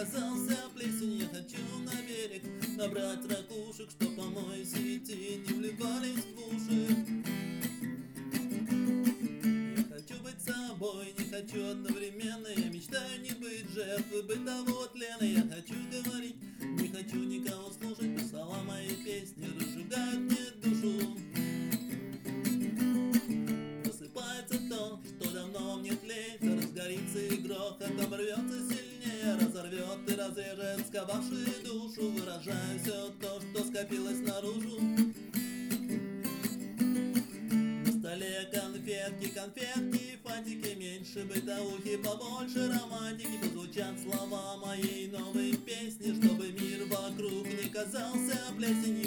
казался плесень. Я хочу на берег набрать ракушек, чтоб по моей сети не вливались в уши. Я хочу быть собой, не хочу одновременно. Я мечтаю не быть жертвой бытового тлена. Я хочу говорить, не хочу никого слушать, но слова моей песни разжигают мне душу. Просыпается то, что давно мне тлеет, разгорится и грохотом рвется сильнее, разорвет и разрежет сковавшие душу. Выражаю все то, что скопилось наружу. На столе конфетки, конфетки, фантики, меньше бытовухи, побольше романтики. Позвучат слова моей новой песни, чтобы мир вокруг не казался плесенью.